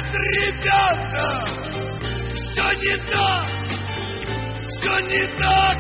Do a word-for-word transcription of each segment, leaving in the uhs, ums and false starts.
так, ребята, все не так, все не так,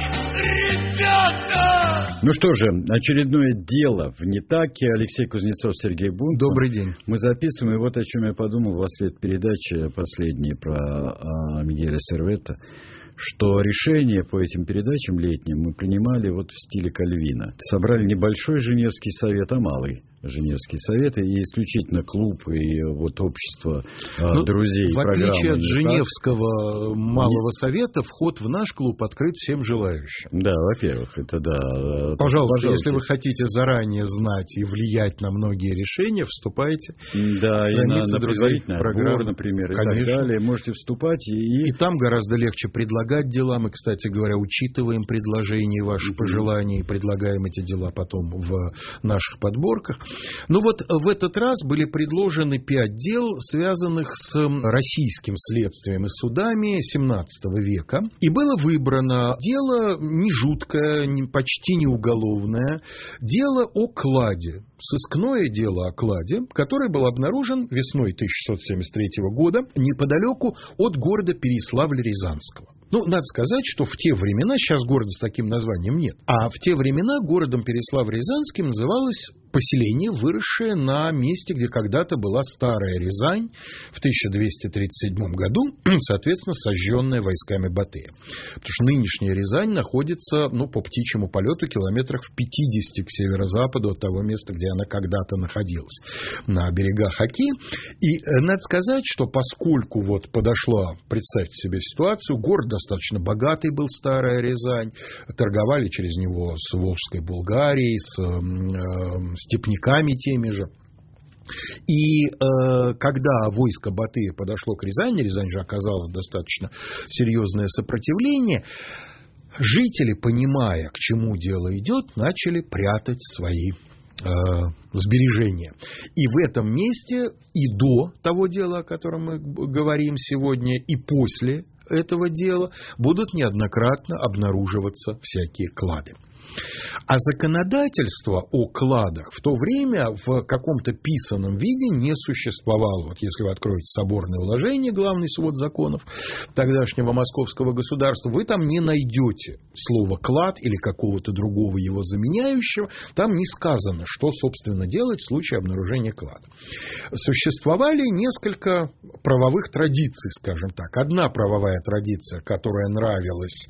ребята. Ну что же, очередное дело в Нетаке. Алексей Кузнецов, Сергей Бунтман. Добрый день. Мы записываем, и вот о чем я подумал во след передачи последней про а, Мигеля Серветта, что решения по этим передачам летним мы принимали вот в стиле Кальвина. Собрали небольшой Женевский совет, а малый Женевский совет, и исключительно клуб и вот общество ну, друзей. В отличие от «Нетак». Женевского малого совета, вход в наш клуб открыт всем желающим. Да, во-первых, это да. Пожалуйста, Пожалуйста, если вы хотите заранее знать и влиять на многие решения, вступайте. Да, и на, на предварительный отбор, например, и Конечно. так далее. Можете вступать. И... и там гораздо легче предлагать дела. Мы, кстати говоря, учитываем предложения, ваши mm-hmm. пожелания, и предлагаем эти дела потом в наших подборках. Ну вот в этот раз были предложены пять дел, связанных с российским следствием и судами семнадцатого века. И было выбрано дело не жуткое, почти не уголовное, дело о кладе. Сыскное дело о кладе, который был обнаружен весной тысяча шестьсот семьдесят третьего года неподалеку от города Переяславля-Рязанского. Ну, надо сказать, что в те времена, сейчас города с таким названием нет, а в те времена городом Переяславль-Рязанским называлось поселение, выросшее на месте, где когда-то была старая Рязань, в тысяча двести тридцать седьмом году, соответственно, сожженная войсками Батыя. Потому что нынешняя Рязань находится, ну, по птичьему полету километрах в пятидесяти к северо-западу от того места, где она когда-то находилась, на берегах Оки. И надо сказать, что поскольку вот подошла, представьте себе ситуацию, город достаточно богатый был, старая Рязань, торговали через него с Волжской Булгарией, с э, степняками теми же. И э, когда войско Батыя подошло к Рязани, Рязань же оказала достаточно серьезное сопротивление, жители, понимая, к чему дело идет, начали прятать свои э, сбережения. И в этом месте и до того дела, о котором мы говорим сегодня, и после этого дела будут неоднократно обнаруживаться всякие клады. А законодательство о кладах в то время в каком-то писанном виде не существовало. Вот если вы откроете соборное уложение, главный свод законов тогдашнего московского государства, вы там не найдете слова «клад» или какого-то другого его заменяющего. Там не сказано, что, собственно, делать в случае обнаружения клада. Существовали несколько правовых традиций, скажем так. Одна правовая традиция, которая нравилась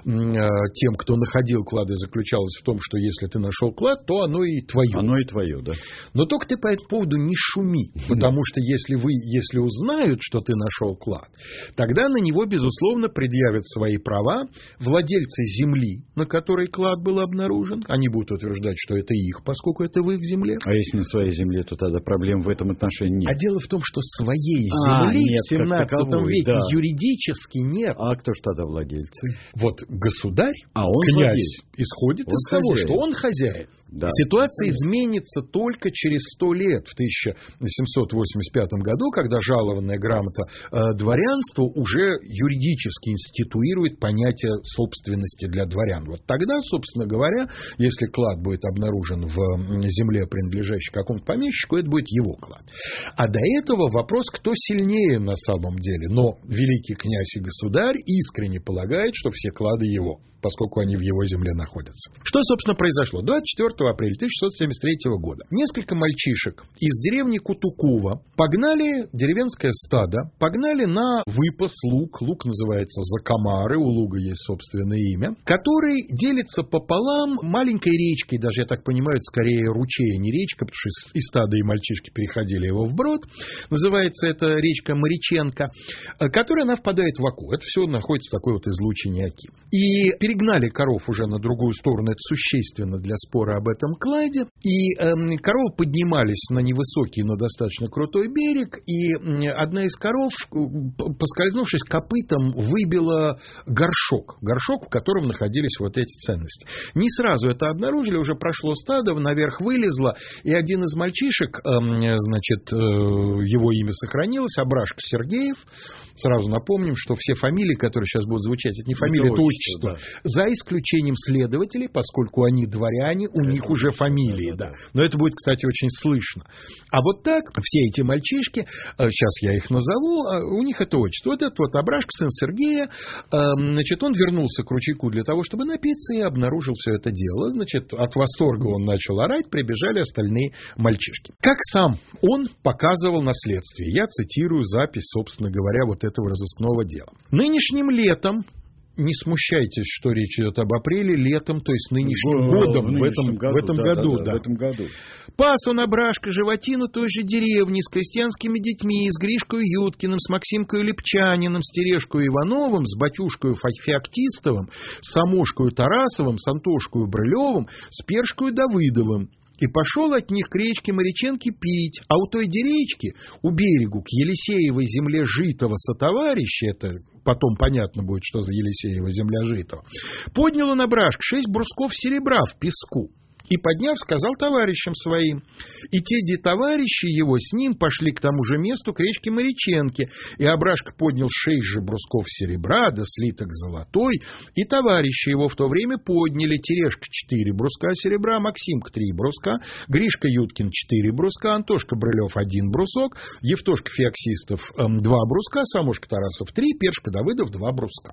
тем, кто находил клады, заключалась в том, что если ты нашел клад, то оно и твое. Оно и твое, да. Но только ты по этому поводу не шуми, потому что если вы, если узнают, что ты нашел клад, тогда на него, безусловно, предъявят свои права владельцы земли, на которой клад был обнаружен. Они будут утверждать, что это их, поскольку это в их земле. А если на своей земле, то тогда проблем в этом отношении нет. А дело в том, что своей а, земли нет, в семнадцатом веке да. юридически нет. А кто же тогда владельцы? Вот государь, а он князь, владелец. исходит он из того, хозяин. что он хозяин. Да. Ситуация изменится только через сто лет, в тысяча семьсот восемьдесят пятом году, когда жалованная грамота э, дворянства уже юридически институирует понятие собственности для дворян. Вот тогда, собственно говоря, если клад будет обнаружен в земле, принадлежащей какому-то помещику, это будет его клад. А до этого вопрос, кто сильнее на самом деле. Но великий князь и государь искренне полагает, что все клады его, поскольку они в его земле находятся. Что, собственно, произошло? двадцать четвёртого апреля тысяча шестьсот семьдесят третьего года несколько мальчишек из деревни Кутукова погнали деревенское стадо, погнали на выпас луг, луг называется Закомары, у луга есть собственное имя, который делится пополам маленькой речкой, даже, я так понимаю, это скорее ручей, а не речка, потому что и стадо, и мальчишки переходили его вброд. Называется это речка Мариченко, которая она впадает в Оку. Это все находится в такой вот излучине Оки. И перегнали коров уже на другую сторону, это существенно для спора об этом кладе, и э, коровы поднимались на невысокий, но достаточно крутой берег, и э, одна из коров, поскользнувшись копытом, выбила горшок, горшок, в котором находились вот эти ценности. Не сразу это обнаружили, уже прошло стадо, наверх вылезло, и один из мальчишек, э, значит, э, его имя сохранилось, Абрашко Сергеев. Сразу напомним, что все фамилии, которые сейчас будут звучать, это не фамилия, это отчество. Да. За исключением следователей, поскольку они дворяне, у Конечно. них уже фамилии, да. Но это будет, кстати, очень слышно. А вот так все эти мальчишки, сейчас я их назову, у них это отчество. Вот этот вот Абрашка, сын Сергея, значит, он вернулся к ручейку для того, чтобы напиться, и обнаружил все это дело. Значит, от восторга он начал орать, прибежали остальные мальчишки. Как сам он показывал на следствии. Я цитирую запись, собственно говоря, вот этого разыскного дела. Нынешним летом, не смущайтесь, что речь идет об апреле, летом, то есть нынешним в, годом, в, в этом году, в этом да, году, да, да. в этом году. Пас он Абрашка животину той же деревни с крестьянскими детьми, с Гришкой Юткиным, с Максимкой Лепчаниным, с Терешкой Ивановым, с Батюшкой Феоктистовым, с Самошкой Тарасовым, с Антошкой Брылевым, с Першкой Давыдовым. И пошел от них к речке Моряченки пить, а у той деречки, у берегу, к Елисеевой земле житого сотоварища, это потом понятно будет, что за Елисеева земля житого, поднял он Абрашка шесть брусков серебра в песку. И, подняв, сказал товарищам своим. И те де товарищи его с ним пошли к тому же месту, к речке Моряченки. И Абрашка поднял шесть же брусков серебра, да слиток золотой. И товарищи его в то время подняли. Терешка четыре бруска серебра, Максимка три бруска, Гришка Юткин четыре бруска, Антошка Брылев один брусок, Евтошка Феоктистов эм, два бруска, Самошка Тарасов три, Першка Давыдов два бруска.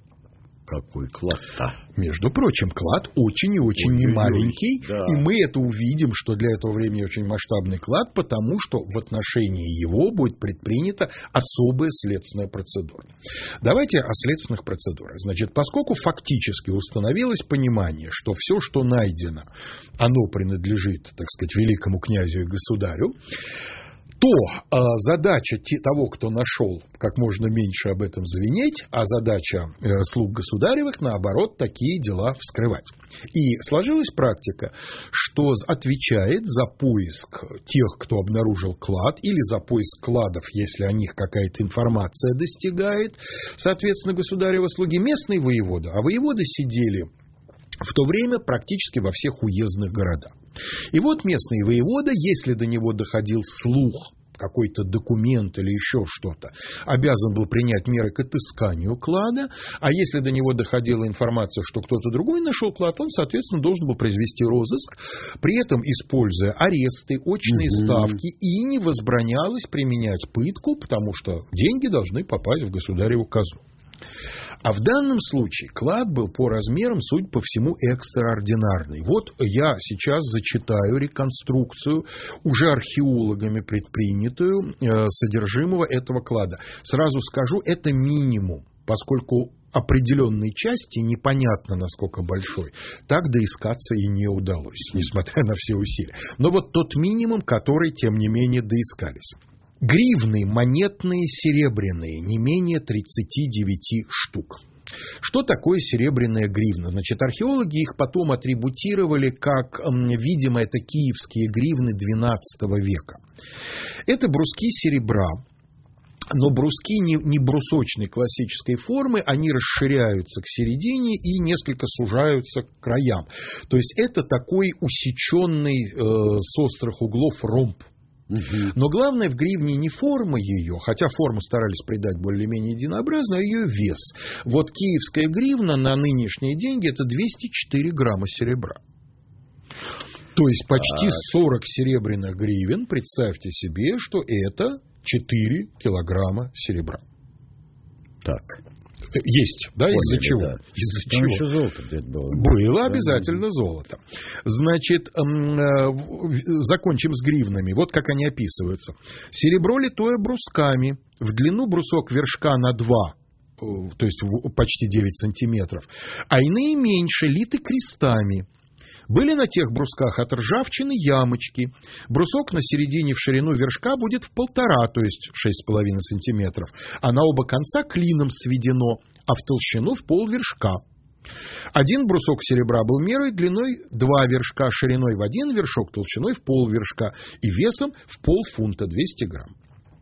Какой клад-то. Между прочим, клад очень и очень Ой, немаленький, да. и мы это увидим, что для этого времени очень масштабный клад, потому что в отношении его будет предпринята особая следственная процедура. Давайте о следственных процедурах. Значит, поскольку фактически установилось понимание, что все, что найдено, оно принадлежит, так сказать, великому князю и государю, то э, задача того, кто нашел, как можно меньше об этом звенеть, а задача э, слуг государевых, наоборот, такие дела вскрывать. И сложилась практика, что отвечает за поиск тех, кто обнаружил клад, или за поиск кладов, если о них какая-то информация достигает, соответственно, государева слуги, местные воеводы. А воеводы сидели в то время практически во всех уездных городах. И вот местный воевода, если до него доходил слух, какой-то документ или еще что-то, обязан был принять меры к отысканию клада, а если до него доходила информация, что кто-то другой нашел клад, он, соответственно, должен был произвести розыск, при этом используя аресты, очные угу. ставки, и не возбранялось применять пытку, потому что деньги должны попасть в государеву казну. А в данном случае клад был по размерам, судя по всему, экстраординарный. Вот я сейчас зачитаю реконструкцию, уже археологами предпринятую, э, содержимого этого клада. Сразу скажу, это минимум, поскольку определенной части непонятно, насколько большой, так доискаться и не удалось, несмотря на все усилия. Но вот тот минимум, который, тем не менее, доискались. Гривны монетные, серебряные, не менее тридцати девяти штук. Что такое серебряная гривна? Значит, археологи их потом атрибутировали как, видимо, это киевские гривны двенадцатого века. Это бруски серебра. Но бруски не, не брусочной классической формы, они расширяются к середине и несколько сужаются к краям. То есть это такой усеченный э, с острых углов ромб. Угу. Но главное в гривне не форма ее, хотя форму старались придать более-менее единообразную, а ее вес. Вот киевская гривна на нынешние деньги это двести четыре грамма серебра. То есть почти сорок серебряных гривен, представьте себе, что это четыре килограмма серебра. Так. Есть, да, Поняли, из-за чего? Да. Из-за Там чего? еще золото где-то было. Было обязательно золото. Значит, закончим с гривнами. Вот как они описываются. Серебро литое брусками, в длину брусок вершка на два, то есть почти девять сантиметров, а иные меньше, литы крестами. Были на тех брусках от ржавчины ямочки. Брусок на середине в ширину вершка будет в полтора, то есть шесть с половиной сантиметров, а на оба конца клином сведено, а в толщину в пол вершка. Один брусок серебра был мерой длиной два вершка, шириной в один вершок, толщиной в пол вершка и весом в полфунта, двести грамм.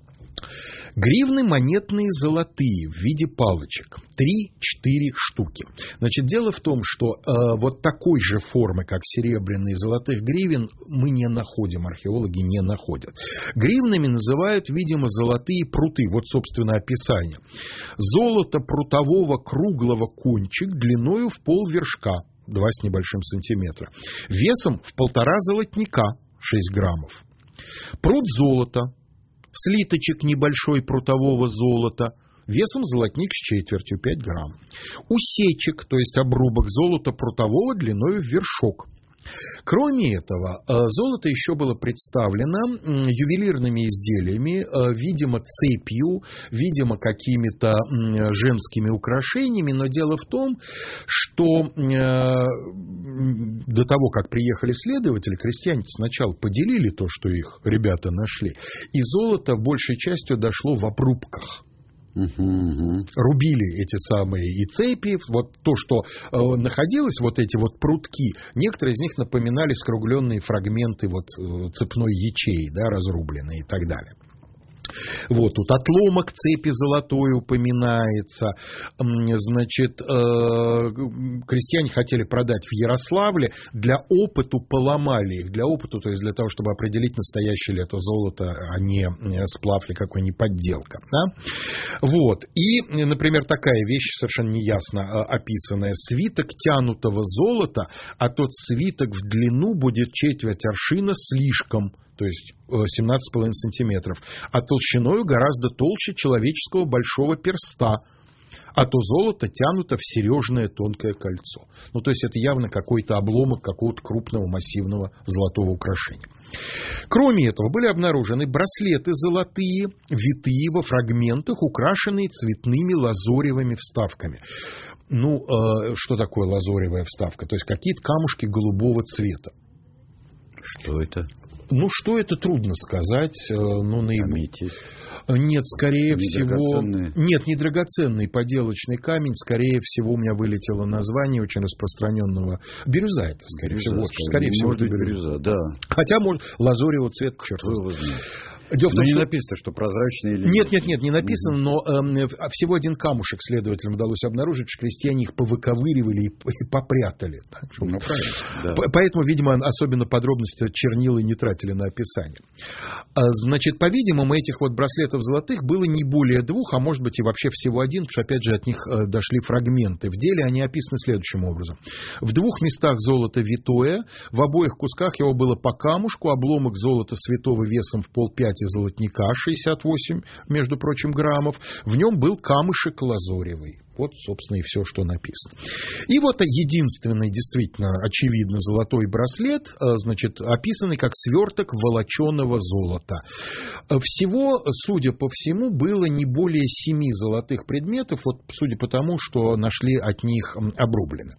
Гривны монетные золотые в виде палочек. три-четыре штуки. Значит, дело в том, что э, вот такой же формы, как серебряные золотых гривен, мы не находим, археологи не находят. Гривнами называют, видимо, золотые пруты. Вот, собственно, описание. Золото прутового круглого кончик длиною в пол вершка. два с небольшим сантиметра, весом в полтора золотника, шесть граммов. Прут золота, слиточек небольшой прутового золота, весом золотник с четвертью, пять грамм. Усечек, то есть обрубок золота прутового длиною в вершок. Кроме этого, золото еще было представлено ювелирными изделиями, видимо, цепью, видимо, какими-то женскими украшениями, но дело в том, что до того, как приехали следователи, крестьяне сначала поделили то, что их ребята нашли, и золото большей частью дошло в обрубках. Uh-huh, uh-huh. Рубили эти самые и цепи, вот то, что э, находилось, вот эти вот прутки, некоторые из них напоминали скругленные фрагменты вот, э, цепной ячеи, да, разрубленные и так далее. Вот, тут отломок цепи золотой упоминается. Значит, крестьяне хотели продать в Ярославле, для опыту поломали их, для опыту, то есть для того, чтобы определить, настоящее ли это золото, а не сплав ли какой, не подделка. Да? Вот, и, например, такая вещь совершенно неясно описанная: свиток тянутого золота, а тот свиток в длину будет четверть аршина слишком, то есть семнадцать с половиной сантиметров, а толщиною гораздо толще человеческого большого перста, а то золото тянуто в сережное тонкое кольцо. Ну, то есть это явно какой-то обломок какого-то крупного массивного золотого украшения. Кроме этого, были обнаружены браслеты золотые, витые во фрагментах, украшенные цветными лазоревыми вставками. Ну, э, что такое лазоревая вставка? То есть какие-то камушки голубого цвета. Что это? Ну, что это, трудно сказать. Ну, наиболее... Нет, скорее не всего... Нет, не драгоценный поделочный камень. Скорее всего, у меня вылетело название очень распространенного. Бирюза это, скорее бирюза, всего. Скорее, скорее всего, может быть, бирюза, да. Хотя, может, лазоревого цвета, черт его знает. Дело в том, но не что... написано, что прозрачный или нет. Нет, нет, не написано, но э, всего один камушек следователям удалось обнаружить, что крестьяне их повыковыривали и, и попрятали. Так, ну, правильно, да. Поэтому, видимо, особенно подробности чернила не тратили на описание. Значит, по-видимому, этих вот браслетов золотых было не более двух, а может быть и вообще всего один, потому что, опять же, от них дошли фрагменты. В деле они описаны следующим образом. В двух местах золото витое, в обоих кусках его было по камушку, обломок золота святого весом в полпяти золотника, шестьдесят восемь, между прочим, граммов. В нем был камышек лазоревый. Вот, собственно, и все, что написано. И вот единственный, действительно, очевидно, золотой браслет, значит, описанный как сверток волоченого золота. Всего, судя по всему, было не более семи золотых предметов, вот, судя по тому, что нашли от них обрублены.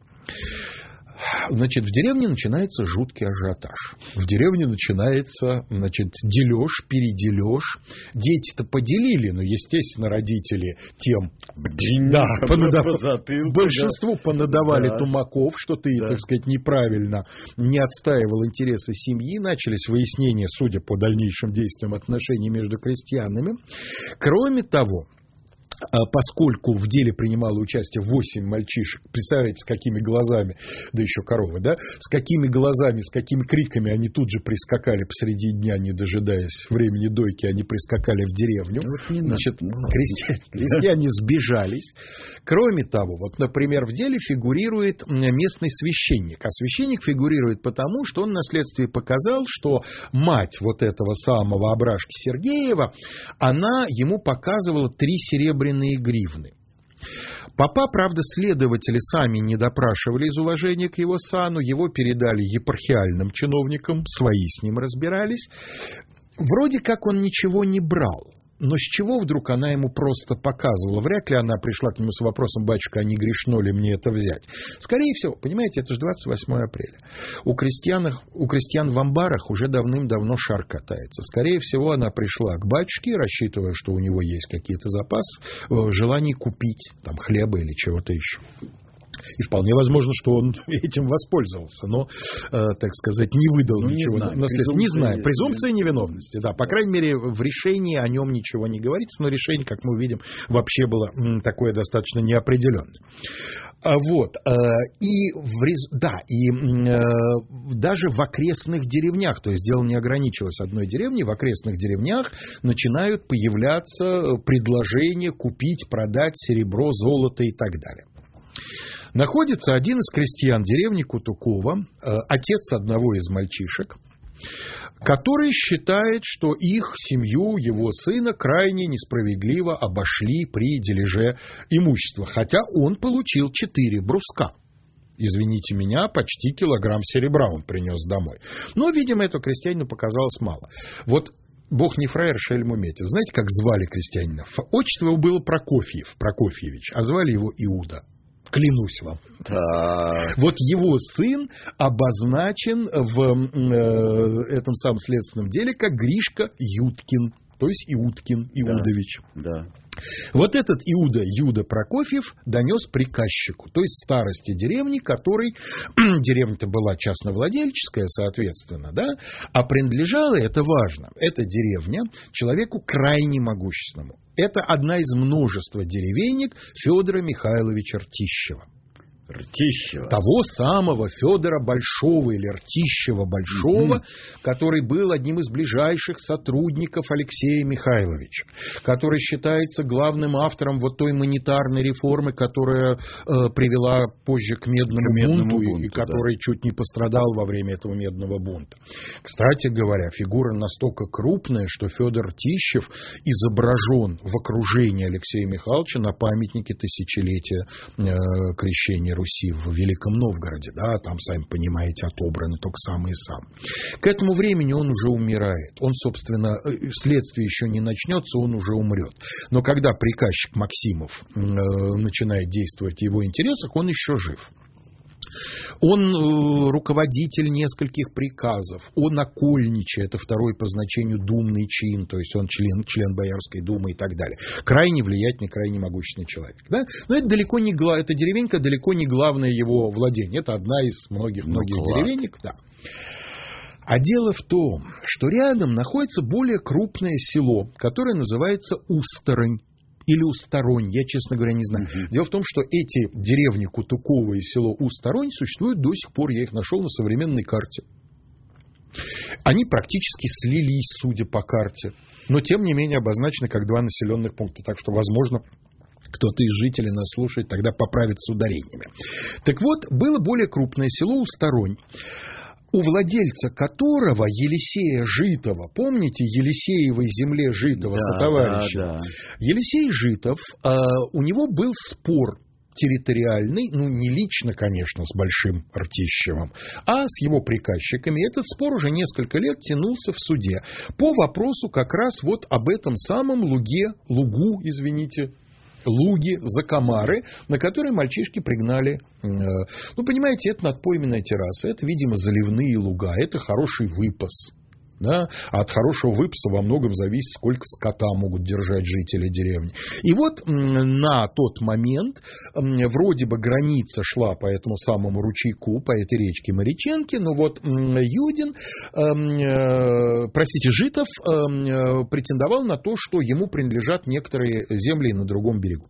Значит, в деревне начинается жуткий ажиотаж. В деревне начинается, значит, дележ, передележ. Дети-то поделили, но, естественно, родители тем, да, понадав... большинству понадавали да. тумаков, что ты, да. так сказать, неправильно не отстаивал интересы семьи. Начались выяснения, судя по дальнейшим действиям, отношений между крестьянами. Кроме того, поскольку в деле принимало участие восемь мальчишек, представляете, с какими глазами, да еще коровы, да, с какими глазами, с какими криками они тут же прискакали посреди дня, не дожидаясь времени дойки, они прискакали в деревню. Значит, крестьяне, крестьяне сбежались. Кроме того, вот, например, в деле фигурирует местный священник, а священник фигурирует потому, что он на следствии показал, что мать вот этого самого Абрашки Сергеева, она ему показывала три серебряные гривны. Попа, правда, следователи сами не допрашивали из уважения к его сану, его передали епархиальным чиновникам, свои с ним разбирались. Вроде как он ничего не брал. Но с чего вдруг она ему просто показывала? Вряд ли она пришла к нему с вопросом: батюшка, а не грешно ли мне это взять? Скорее всего, понимаете, это же двадцать восьмое апреля. У крестьян, у крестьян в амбарах уже давным-давно шар катается. Скорее всего, она пришла к батюшке, рассчитывая, что у него есть какие-то запасы, желание купить там хлеба или чего-то еще. И вполне возможно, что он этим воспользовался, но, э, так сказать, не выдал ну, ничего наследства. Не знаю. Презумпция невиновности, да. По крайней мере, в решении о нем ничего не говорится, но решение, как мы увидим, вообще было м, такое достаточно неопределенное. А вот. Э, и, в рез... да, и э, даже в окрестных деревнях, то есть дело не ограничилось одной деревней, в окрестных деревнях начинают появляться предложения купить, продать серебро, золото и так далее. находится один из крестьян деревни Кутукова, отец одного из мальчишек, который считает, что их семью, его сына, крайне несправедливо обошли при дележе имущества, хотя он получил четыре бруска. Извините меня, почти килограмм серебра он принес домой. Но, видимо, это крестьянину показалось мало. Вот Бог не фраер, шельму метит. Знаете, как звали крестьянина? Отчество его было Прокофьев, Прокофьевич, а звали его Иуда. Клянусь вам. Так. Вот его сын обозначен в э, этом самом следственном деле как Гришка Юткин, то есть Иудкин, Иудович. Да, да. Вот этот Иуда, Юда Прокофьев, донес приказчику, то есть старости деревни, который, деревня-то была частновладельческая, соответственно, да, а принадлежала, это важно, эта деревня человеку крайне могущественному. Это одна из множества деревенек Федора Михайловича Ртищева. Ртищева. Того самого Федора Большого или Ртищева Большого, mm-hmm. который был одним из ближайших сотрудников Алексея Михайловича, который считается главным автором вот той монетарной реформы, которая э, привела позже к Медному, к медному бунту, бунту, и да. который чуть не пострадал во время этого Медного бунта. Кстати говоря, фигура настолько крупная, что Федор Ртищев изображен в окружении Алексея Михайловича на памятнике тысячелетия э, крещения Руси в Великом Новгороде, да, там, сами понимаете, отобраны только самые-самые. К этому времени он уже умирает. Он, собственно, следствие еще не начнется, он уже умрет. Но когда приказчик Максимов э, начинает действовать в его интересах, он еще жив. Он э, руководитель нескольких приказов, он окольничий, это второй по значению думный чин, то есть он член, член Боярской думы и так далее. Крайне влиятельный, крайне могущественный человек. Да? Но это далеко не гла... эта деревенька далеко не главное его владение. Это одна из многих-многих ну, деревенек. Да. А дело в том, что рядом находится более крупное село, которое называется Усторонь. Или Усторонь, я, честно говоря, не знаю. Uh-huh. Дело в том, что эти деревни Кутукова и село Усторонь существуют до сих пор, я их нашел на современной карте. Они практически слились, судя по карте, но тем не менее обозначены как два населенных пункта, так что, возможно, кто-то из жителей нас слушает, тогда поправит с ударениями. Так вот, было более крупное село Усторонь, у владельца которого, Елисея Житова, помните, Елисеевой земле Житова, да, сотоварища? Да, да. Елисей Житов, э, у него был спор территориальный, ну, не лично, конечно, с Большим Ртищевым, а с его приказчиками. Этот спор уже несколько лет тянулся в суде по вопросу как раз вот об этом самом луге, лугу, извините, луги, закомары, на которые мальчишки пригнали. Ну, понимаете, это надпойменная терраса, это, видимо, заливные луга, это хороший выпас. Да? А от хорошего выпаса во многом зависит, сколько скота могут держать жители деревни. И вот на тот момент вроде бы граница шла по этому самому ручейку, по этой речке Мариченки, но вот Юдин, э, простите, Житов э, претендовал на то, что ему принадлежат некоторые земли на другом берегу.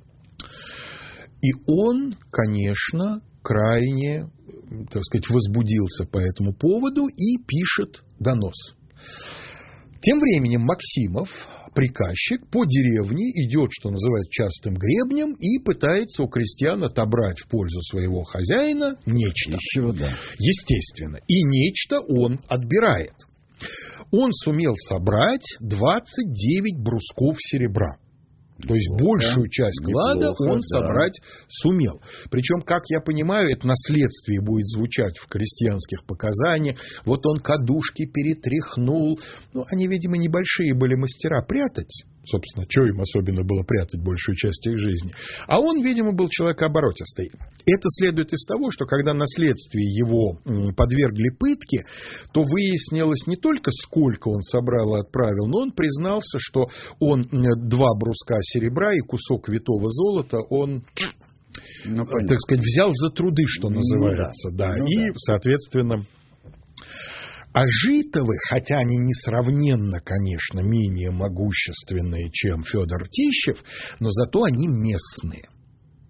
И он, конечно, крайне, так сказать, возбудился по этому поводу и пишет донос. Тем временем Максимов, приказчик, по деревне идет, что называется, частым гребнем и пытается у крестьян отобрать в пользу своего хозяина нечто. Еще, да. Естественно. И нечто он отбирает. Он сумел собрать двадцать девять брусков серебра. То есть неплохо, большую часть клада неплохо, он да. собрать сумел. Причем, как я понимаю, это на следствии будет звучать в крестьянских показаниях. Вот он кадушки перетряхнул. Ну, они, видимо, небольшие были мастера прятать. Собственно, что им особенно было прятать большую часть их жизни. А он, видимо, был человек оборотистый. Это следует из того, что когда на следствии его подвергли пытке, то выяснилось не только, сколько он собрал и отправил, но он признался, что он два бруска серебра и кусок витого золота он, ну, так сказать, взял за труды, что называется. Ну, да. Да. Ну, и, да. соответственно... А Житовы, хотя они несравненно, конечно, менее могущественные, чем Федор Ртищев, но зато они местные.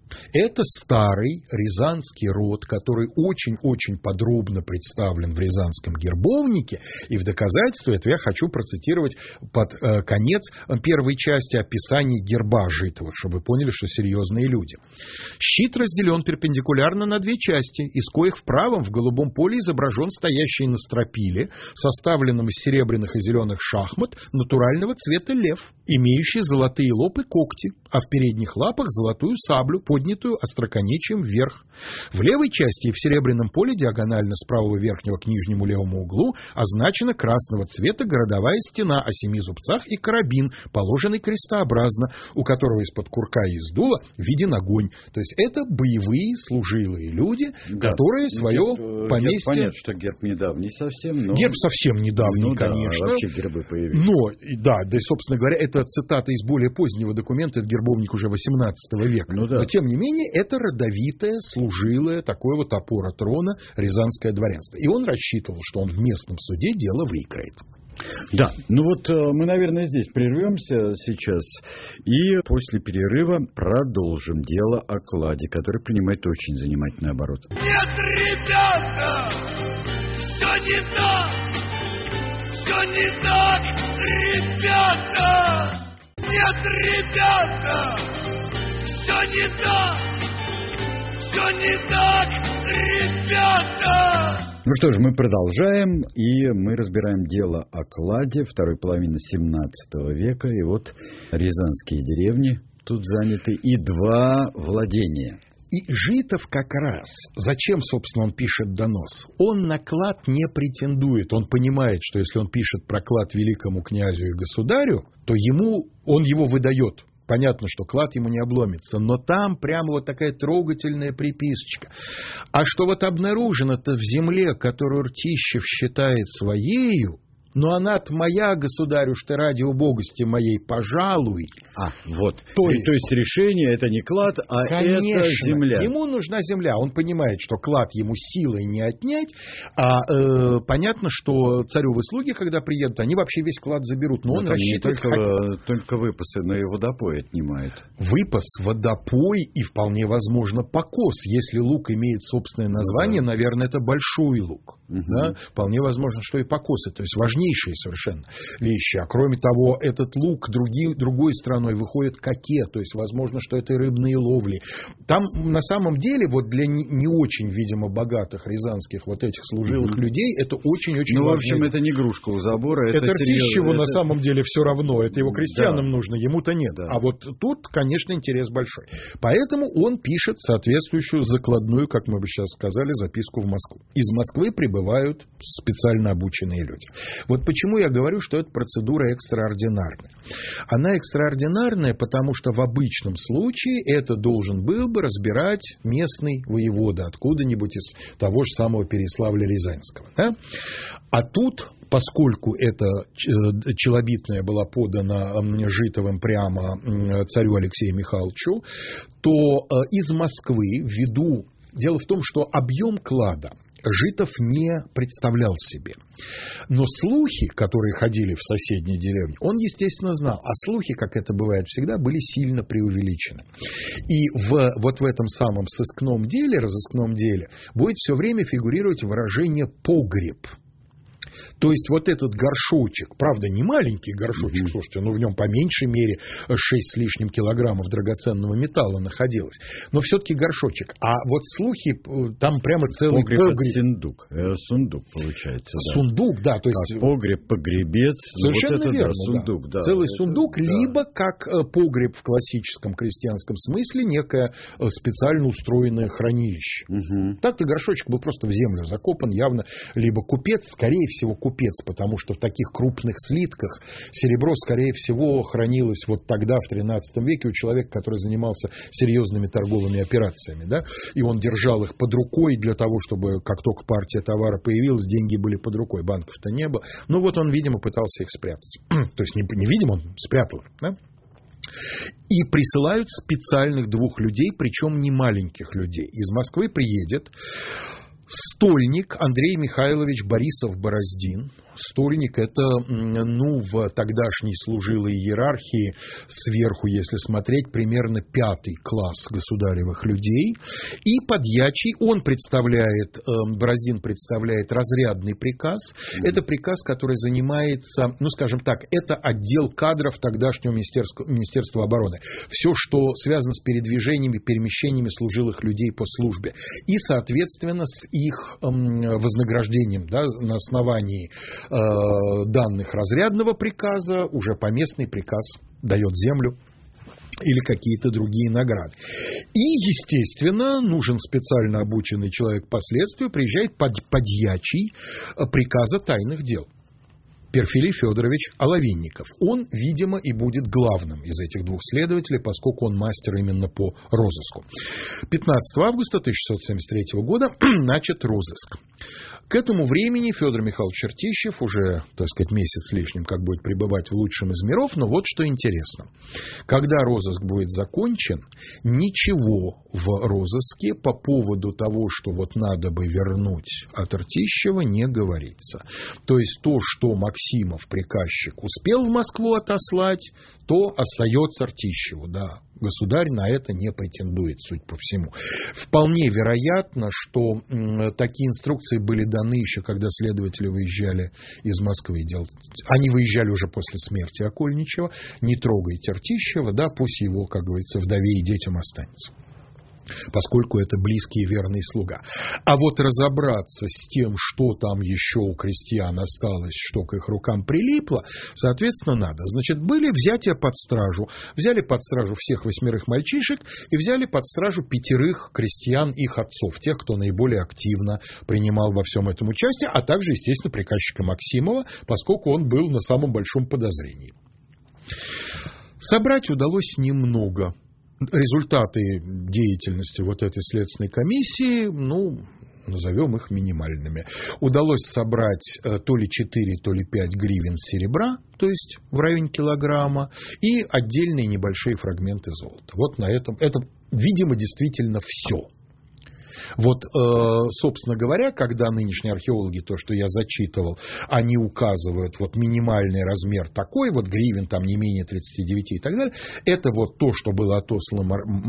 Это старый рязанский род, который очень-очень подробно представлен в Рязанском гербовнике. И в доказательство этого я хочу процитировать под э, конец первой части описания герба Житовых, чтобы вы поняли, что серьезные люди. Щит разделен перпендикулярно на две части, из коих в правом в голубом поле изображен стоящий на стропиле, составленном из серебряных и зеленых шахмат, натурального цвета лев, имеющий золотые лоб и когти, а в передних лапах золотую саблю, поднятую остроконечием вверх. В левой части и в серебряном поле диагонально с правого верхнего к нижнему левому углу означена красного цвета городовая стена о семи зубцах и карабин, положенный крестообразно, у которого из-под курка и из дула виден огонь. То есть это боевые служилые люди, да, которые свое герб, поместье... Понятно, что герб недавний совсем, но... Герб совсем недавний, ну, конечно. Да, вообще гербы появились. Но, да, да и, собственно говоря, это цитата из более позднего документа, это гербовник уже восемнадцатого века. Ну, да. Но, тем не менее, это родовитое, служилое, такое вот опора трона рязанское дворянство. И он рассчитывал, что он в местном суде дело выиграет. Да, ну вот мы, наверное, здесь прервемся сейчас и после перерыва продолжим дело о кладе, который принимает очень занимательный оборот. Нет, ребята, все не так, все не так, ребята. Нет, ребята, все не так, все не так, ребята. Ну что ж, мы продолжаем, и мы разбираем дело о кладе второй половины семнадцатого века. И вот рязанские деревни тут заняты, и два владения. И Житов как раз, зачем, собственно, он пишет донос? Он на клад не претендует. Он понимает, что если он пишет про клад великому князю и государю, то ему он его выдает. Понятно, что клад ему не обломится, но там прямо вот такая трогательная приписочка. А что вот обнаружено-то в земле, которую Ртищев считает своею, но она-то моя, государю, что ради убогости моей, пожалуй. А, вот. То и, есть, то есть решение это не клад, а конечно, это земля. Ему нужна земля. Он понимает, что клад ему силой не отнять. А э, понятно, что царевы слуги, когда приедут, они вообще весь клад заберут. Но, но он рассчитывает... Не только, только выпасы, но и водопой отнимает. Выпас, водопой и, вполне возможно, покос. Если лук имеет собственное название, да. Наверное, это большой лук. Угу. Да? Вполне возможно, что и покосы. То есть важнее совершенно вещи. А кроме того, этот лук други, другой стороной выходит к оке, то есть возможно, что это и рыбные ловли. Там на самом деле вот для не, не очень, видимо, богатых рязанских вот этих служилых mm-hmm. людей это очень-очень ну, важно. в общем, это не игрушка у забора. Это, это Ртищеву это... на самом деле все равно. Это его крестьянам да. нужно, ему-то нет. Да. А вот тут, конечно, интерес большой. Поэтому он пишет соответствующую закладную, как мы бы сейчас сказали, записку в Москву. Из Москвы прибывают специально обученные люди. Вот почему я говорю, что эта процедура экстраординарная. Она экстраординарная, потому что в обычном случае это должен был бы разбирать местный воевода откуда-нибудь из того же самого Переславля-Рязанского. Да? А тут, поскольку эта челобитная была подана Житовым прямо царю Алексею Михайловичу, то из Москвы ввиду... Дело в том, что объем клада Житов не представлял себе. Но слухи, которые ходили в соседней деревне, он, естественно, знал. А слухи, как это бывает всегда, были сильно преувеличены. И в, вот в этом самом сыскном деле, разыскном деле, будет все время фигурировать выражение «погреб». То есть вот этот горшочек, правда, не маленький горшочек, mm-hmm. слушайте, ну в нем по меньшей мере шесть с лишним килограммов драгоценного металла находилось, но все-таки горшочек. А вот слухи, там прямо целый погреб. Погреб. Сундук. Э, сундук получается. Да. Сундук, да. То есть... Как погреб, погребец. Совершенно вот это, верно. Да, сундук, да. Да. Целый это, сундук, да. либо как погреб в классическом крестьянском смысле, некое специально устроенное хранилище. Угу. Так-то горшочек был просто в землю закопан, явно либо купец, скорее всего, купец, потому что в таких крупных слитках серебро, скорее всего, хранилось вот тогда, в тринадцатом веке, у человека, который занимался серьезными торговыми операциями. Да? И он держал их под рукой для того, чтобы, как только партия товара появилась, деньги были под рукой, банков-то не было. Ну вот он, видимо, пытался их спрятать. То есть, не, не видимо, он спрятал. Да? И присылают специальных двух людей, причем не маленьких людей. Из Москвы приедет стольник Андрей Михайлович Борисов-Бороздин, стольник – это, ну, в тогдашней служилой иерархии сверху, если смотреть, примерно пятый класс государевых людей. И подьячий, он представляет, Бороздин представляет разрядный приказ. Mm-hmm. Это приказ, который занимается, ну, скажем так, это отдел кадров тогдашнего Министерства, Министерства обороны. Все, что связано с передвижениями, перемещениями служилых людей по службе. И, соответственно, с их вознаграждением, да, на основании данных разрядного приказа уже поместный приказ дает землю или какие-то другие награды. И, естественно, нужен специально обученный человек впоследствии, приезжает под, подьячий приказа тайных дел. Перфилий Федорович Оловинников. Он, видимо, и будет главным из этих двух следователей, поскольку он мастер именно по розыску. пятнадцатого августа тысяча шестьсот семьдесят третьего года начат розыск. К этому времени Федор Михайлович Чертищев уже, так сказать, месяц с лишним, как будет пребывать в лучшем из миров, но вот что интересно. Когда розыск будет закончен, ничего в розыске по поводу того, что вот надо бы вернуть от Ртищева, не говорится. То есть то, что Максимов, приказчик, успел в Москву отослать, то остается Ртищеву, да. Государь на это не претендует, судя по всему. Вполне вероятно, что м, такие инструкции были даны еще, когда следователи выезжали из Москвы. Делать. Они выезжали уже после смерти Окольничева. Не трогайте Ртищева, да, пусть его, как говорится, вдове и детям останется, поскольку это близкий и верный слуга. А вот разобраться с тем, что там еще у крестьян осталось, что к их рукам прилипло, соответственно, надо. Значит, были взятия под стражу. Взяли под стражу всех восьмерых мальчишек и взяли под стражу пятерых крестьян, их отцов, тех, кто наиболее активно принимал во всем этом участие, а также, естественно, приказчика Максимова, поскольку он был на самом большом подозрении. Собрать удалось немного. Результаты деятельности вот этой следственной комиссии, ну, назовем их минимальными. Удалось собрать то ли четыре, то ли пять гривен серебра, то есть в районе килограмма, и отдельные небольшие фрагменты золота. Вот на этом, это, видимо, действительно все. Вот, собственно говоря, когда нынешние археологи, то, что я зачитывал, они указывают вот минимальный размер такой, вот гривен там не менее тридцати девяти и так далее, это вот то, что было отослано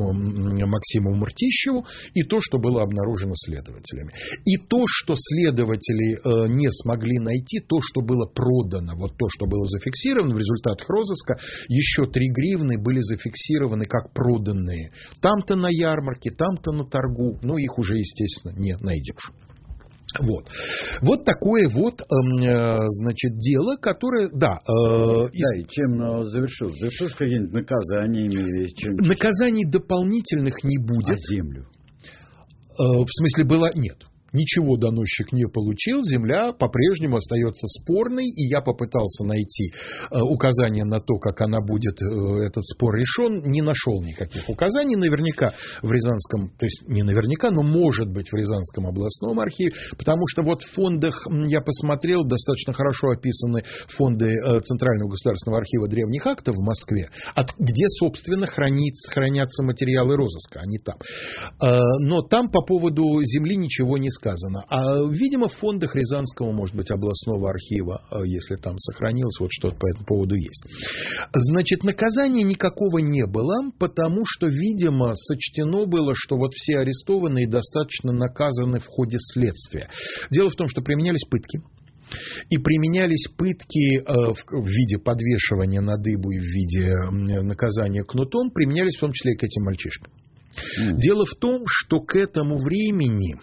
Максиму Ртищеву, и то, что было обнаружено следователями. И то, что следователи не смогли найти, то, что было продано, вот то, что было зафиксировано в результатах розыска, еще три гривны были зафиксированы как проданные. Там-то на ярмарке, там-то на торгу, но их уже, естественно, не найдешь. Вот. Вот такое вот, э, значит, дело, которое, да. Э, из... Да, и чем завершилось? Завершилось какие-нибудь наказаниями? Чем... Наказаний дополнительных не будет. А землю? Э, в смысле, было... Нет. Ничего доносчик не получил, земля по-прежнему остается спорной, и я попытался найти э, указания на то, как она будет, э, этот спор решен, не нашел никаких указаний. Наверняка в Рязанском, то есть не наверняка, но может быть в Рязанском областном архиве, потому что вот в фондах, я посмотрел, достаточно хорошо описаны фонды э, Центрального государственного архива древних актов в Москве, от, где, собственно, хранится, хранятся материалы розыска, они там. Э, но там по поводу земли ничего не сказано. Сказано. А, видимо, в фондах Рязанского, может быть, областного архива, если там сохранилось, вот что-то по этому поводу есть. Значит, наказания никакого не было, потому что, видимо, сочтено было, что вот все арестованные достаточно наказаны в ходе следствия. Дело в том, что применялись пытки. И применялись пытки в виде подвешивания на дыбу и в виде наказания кнутом, применялись в том числе и к этим мальчишкам. Mm. Дело в том, что к этому времени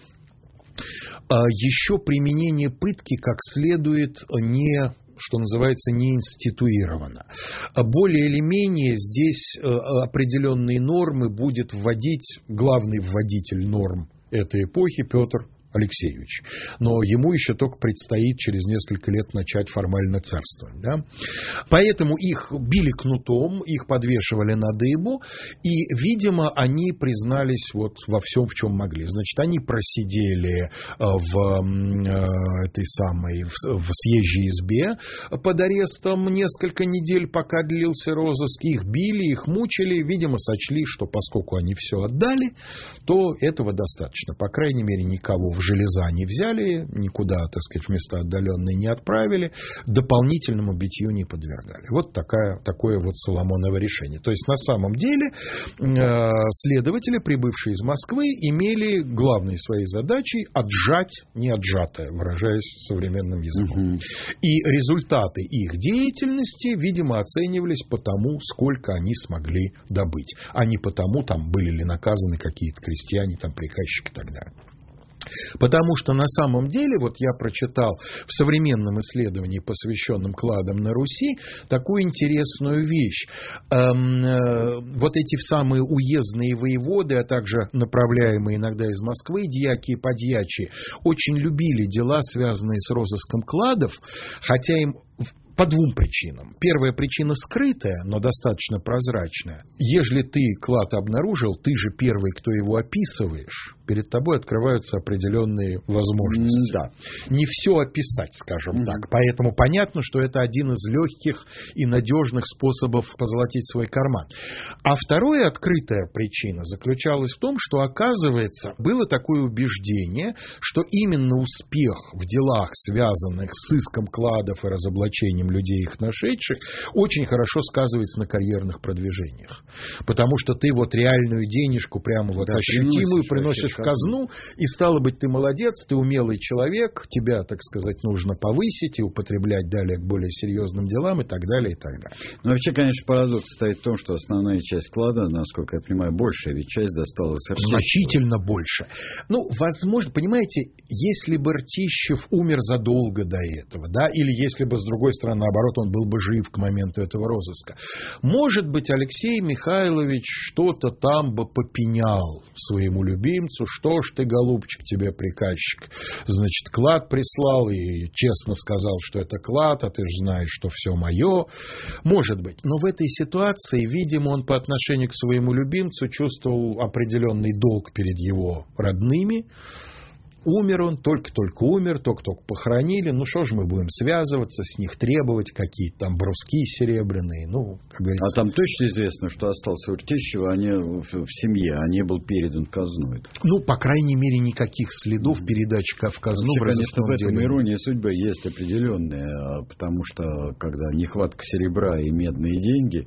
еще применение пытки как следует не, что называется, не институировано. Более или менее здесь определенные нормы будет вводить главный вводитель норм этой эпохи Петр Алексеевич. Но ему еще только предстоит через несколько лет начать формально царствовать. Да? Поэтому их били кнутом, их подвешивали на дыбу, и, видимо, они признались вот во всем, в чем могли. Значит, они просидели в этой самой, в съезжей избе под арестом несколько недель, пока длился розыск. Их били, их мучили, видимо, сочли, что поскольку они все отдали, то этого достаточно. По крайней мере, никого в Железане взяли, никуда, так сказать, в места отдаленные не отправили, дополнительному битью не подвергали. Вот такая, такое вот Соломоново решение. То есть, на самом деле, следователи, прибывшие из Москвы, имели главной своей задачей отжать неотжатое, выражаясь современным языком. Угу. И результаты их деятельности, видимо, оценивались по тому, сколько они смогли добыть, а не по тому, там, были ли наказаны какие-то крестьяне, там, приказчики и так далее. Потому что на самом деле, вот я прочитал в современном исследовании, посвященном кладам на Руси, такую интересную вещь. Эм, э, вот эти самые уездные воеводы, а также направляемые иногда из Москвы дьяки и подьячи, очень любили дела, связанные с розыском кладов, хотя им по двум причинам. Первая причина скрытая, но достаточно прозрачная. Ежели ты клад обнаружил, ты же первый, кто его описываешь, перед тобой открываются определенные возможности. Да. Не все описать, скажем mm-hmm. так. Поэтому понятно, что это один из легких и надежных способов позолотить свой карман. А вторая открытая причина заключалась в том, что, оказывается, было такое убеждение, что именно успех в делах, связанных с сыском кладов и разоблачением людей, их нашедших, очень хорошо сказывается на карьерных продвижениях. Потому что ты вот реальную денежку прямо вот да, ощутимую приносишь в казну, и стало быть, ты молодец, ты умелый человек, тебя, так сказать, нужно повысить и употреблять далее к более серьезным делам и так далее, и так далее. Ну, вообще, конечно, парадокс состоит в том, что основная часть клада, насколько я понимаю, большая, ведь часть досталась Ртищеву. Значительно больше. Ну, возможно, понимаете, если бы Ртищев умер задолго до этого, да, или если бы, с другой стороны, наоборот, он был бы жив к моменту этого розыска, может быть, Алексей Михайлович что-то там бы попенял своему любимцу, что ж ты, голубчик, тебе приказчик, значит, клад прислал и честно сказал, что это клад, а ты же знаешь, что все мое. Может быть. Но в этой ситуации, видимо, он по отношению к своему любимцу чувствовал определенный долг перед его родными. Умер он, только-только умер, только-только похоронили. Ну, что же мы будем связываться, с них требовать какие-то там бруски серебряные. Ну, как говорится. А там точно известно, что остался у Ртищева, а не в, в семье, а не был передан в казну. Это. Ну, по крайней мере, никаких следов mm-hmm. передачи в казну. Вообще, конечно, в этом ирония судьбы есть определенная, потому что, когда нехватка серебра и медные деньги,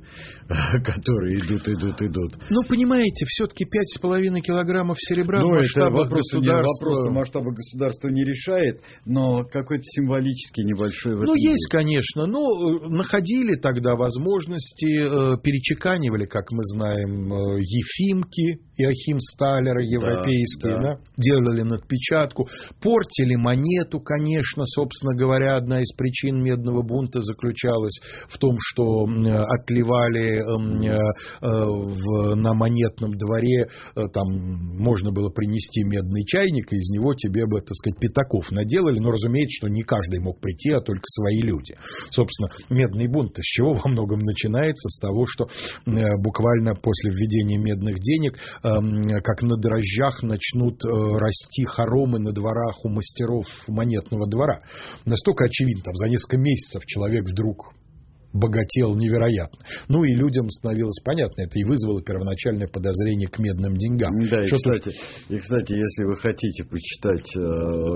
которые идут, идут, идут. Ну, понимаете, все-таки пять с половиной килограммов серебра в масштабах государства. Масштаба государства не решает, но какой-то символический небольшой в этом Ну, есть, есть, конечно. Но находили тогда возможности, э, перечеканивали, как мы знаем, э, Ефимки, Иоахим Сталлера, европейские, да, да. Да, делали надпечатку, портили монету, конечно, собственно говоря, одна из причин медного бунта заключалась в том, что э, отливали э, э, в, на монетном дворе, э, там можно было принести медный чайник, и из него тебе бы, так сказать, пятаков наделали, но, разумеется, что не каждый мог прийти, а только свои люди. Собственно, медный бунт с чего во многом начинается? С того, что э, буквально после введения медных денег, э, как на дрожжах начнут э, расти хоромы на дворах у мастеров монетного двора. Настолько очевидно, там за несколько месяцев человек вдруг богател невероятно. Ну и людям становилось понятно, это и вызвало первоначальное подозрение к медным деньгам. Да, и кстати, и, кстати, если вы хотите почитать э,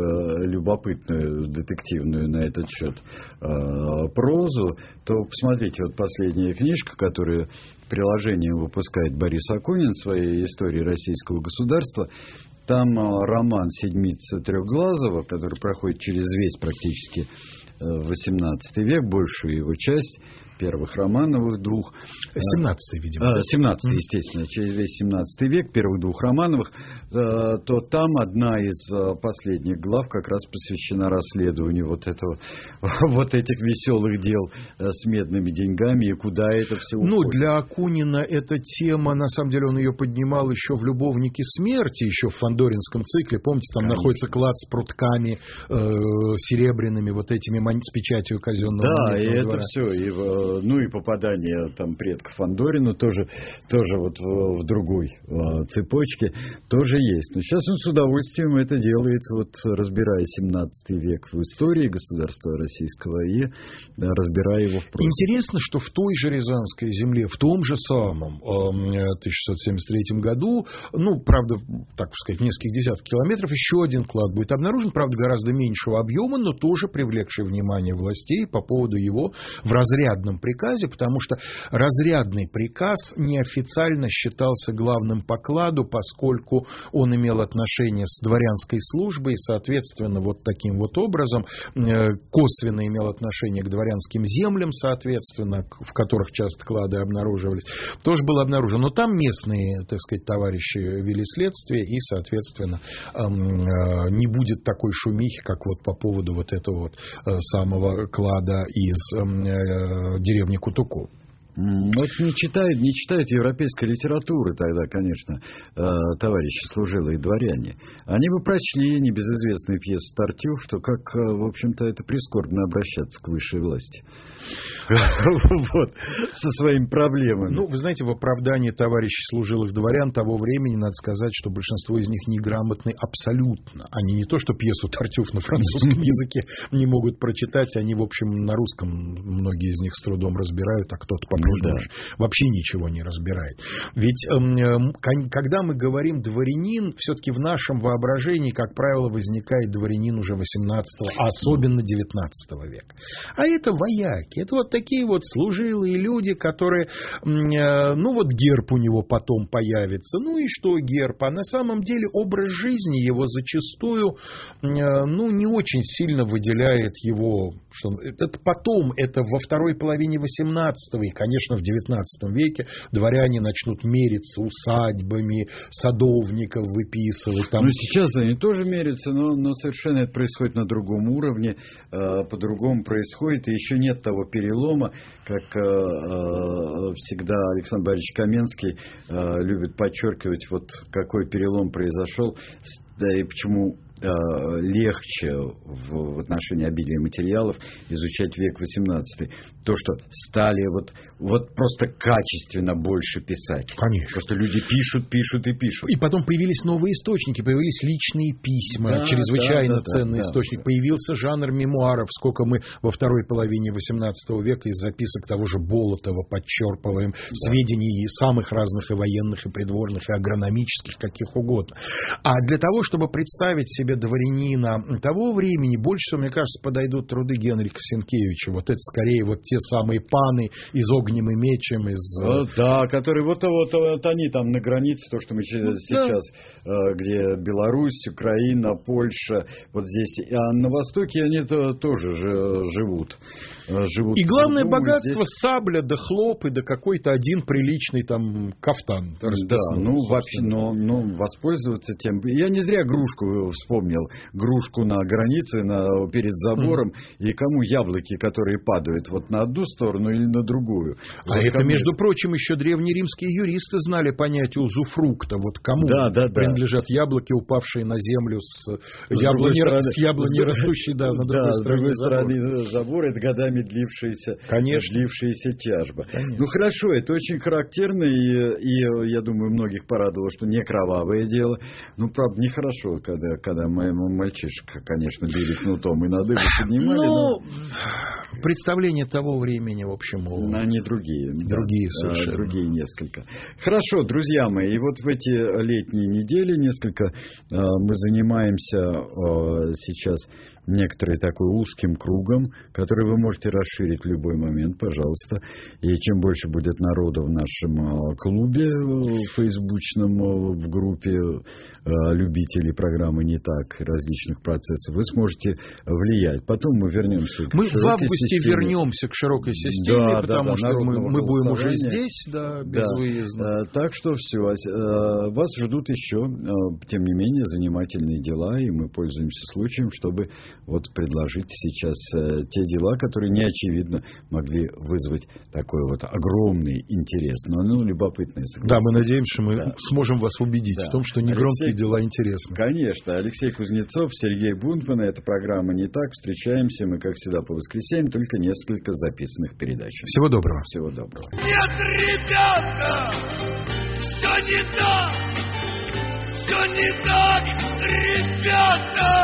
любопытную, детективную на этот счет э, прозу, то посмотрите, вот последняя книжка, которую приложением выпускает Борис Акунин в своей истории российского государства. Там э, роман «Седмица Трехглазого», который проходит через весь практически восемнадцатый век, большую его часть, первых Романовых двух. семнадцатый, видимо. А, семнадцатый, естественно, через весь семнадцатый век, первых двух Романовых, то там одна из последних глав как раз посвящена расследованию вот этого, вот этих веселых дел с медными деньгами и куда это все уходит. Ну, для Акунина эта тема, на самом деле, он ее поднимал еще в «Любовнике смерти», еще в Фандоринском цикле. Помните, там Конечно. находится клад с прутками э, серебряными, вот этими с печатью казенного. Да, и это двора. Все, и в ну и попадание там предков Андорину тоже, тоже вот в, в другой цепочке тоже есть. Но сейчас он с удовольствием это делает, вот разбирая семнадцатый век в истории государства российского и разбирая его в прошлом. Интересно, что в той же Рязанской земле, в том же самом тысяча шестьсот семьдесят третьем году, ну, правда, так сказать, в нескольких десятках километров, еще один клад будет обнаружен, правда, гораздо меньшего объема, но тоже привлекший внимание властей по поводу его в разрядном приказе, потому что разрядный приказ неофициально считался главным по кладу, поскольку он имел отношение с дворянской службой, и, соответственно, вот таким вот образом косвенно имел отношение к дворянским землям, соответственно, в которых часто клады обнаруживались, тоже был обнаружен. Но там местные, так сказать, товарищи вели следствие, и, соответственно, не будет такой шумихи, как вот по поводу вот этого вот самого клада из деревни Кутуку. Вот не читают, не читают европейской литературы тогда, конечно, товарищи служилые дворяне. Они бы прочли небезызвестную пьесу «Тартюф», что как, в общем-то, это прискорбно обращаться к высшей власти. Вот, со своими проблемами. Ну, вы знаете, в оправдании товарищей служилых дворян того времени надо сказать, что большинство из них неграмотны абсолютно. Они не то, что пьесу «Тартюф» на французском языке не могут прочитать, они, в общем, на русском многие из них с трудом разбирают, а кто-то по да. вообще ничего не разбирает. Ведь э, когда мы говорим дворянин, все-таки в нашем воображении, как правило, возникает дворянин уже восемнадцатого, а особенно девятнадцатого века. А это вояки, это вот такие вот служилые люди, которые, э, ну вот герб у него потом появится, ну и что герб? А на самом деле образ жизни его зачастую, э, ну не очень сильно выделяет его, что это потом, это во второй половине восемнадцатого и, конечно, Конечно, в девятнадцатом веке дворяне начнут мериться усадьбами, садовников выписывать. Там... Ну, сейчас они тоже мерятся, но, но совершенно это происходит на другом уровне, э, по-другому происходит, и еще нет того перелома, как э, э, всегда Александр Борисович Каменский э, любит подчеркивать, вот какой перелом произошел, да, и почему легче в, в отношении обилия материалов изучать век восемнадцатый. То, что стали вот, вот просто качественно больше писать. Конечно. Просто люди пишут, пишут и пишут. И потом появились новые источники, появились личные письма, да, чрезвычайно да, да, ценный да, источник. Да. Появился жанр мемуаров, сколько мы во второй половине восемнадцатого века из записок того же Болотова подчерпываем, да. сведений самых разных и военных, и придворных, и агрономических, каких угодно. А для того, чтобы представить себе дворянина того времени, больше всего, мне кажется, подойдут труды Генрика Сенкевича. Вот это скорее вот те самые паны из «Огнем и мечем», из... Вот, да, которые вот, вот, вот они там на границе, то, что мы ну, сейчас, да. где Беларусь, Украина, Польша, вот здесь, а на Востоке они -то тоже живут. живут. И главное богатство здесь... сабля, да хлоп, и да какой-то один приличный там кафтан. Да, ну вообще, но, но воспользоваться тем... Я не зря Грушку вспомнил. Грушку на границе, на, перед забором, mm. и кому яблоки, которые падают вот на одну сторону или на другую. А вот это, кому... между прочим, еще древние римские юристы знали понятие узуфрукта. Вот кому да, да, принадлежат да. яблоки, упавшие на землю с, с яблони, стороны... с яблони с... растущей да, на другой да, стороне. С другой стороны забора, это годами длившаяся, длившаяся тяжба. Конечно. Ну хорошо, это очень характерно, и, и я думаю, многих порадовало, что не кровавое дело. Ну, правда, нехорошо, когда, когда моему мальчишек, конечно, били кнутом и на дыбу поднимали. Но, но... представления того времени, в общем, они другие. Другие да, совершенно. Другие несколько. Хорошо, друзья мои, и вот в эти летние недели несколько э, мы занимаемся э, сейчас некоторым такой узким кругом, который вы можете расширить в любой момент, пожалуйста. И чем больше будет народу в нашем клубе фейсбучном, в группе любителей программы «Не так» различных процессов, вы сможете влиять. Потом мы вернемся к мы широкой в августе системе. вернемся к широкой системе, да, потому да, да, что мы, мы будем уже здесь, да, безвыездно. Да. Так что все. Вас ждут еще, тем не менее, занимательные дела, и мы пользуемся случаем, чтобы вот предложить сейчас э, те дела, которые не очевидно могли вызвать такой вот огромный интерес. Но ну, любопытные, согласен. Да, мы надеемся, что мы да. сможем вас убедить да. в том, что негромкие Алексей... дела интересны. Конечно. Алексей Кузнецов, Сергей Бунтман. Эта программа «Не так». Встречаемся мы, как всегда, по воскресеньям, только несколько записанных передач. Всего доброго. Всего доброго. Нет, ребята, все не так, все не так, ребята.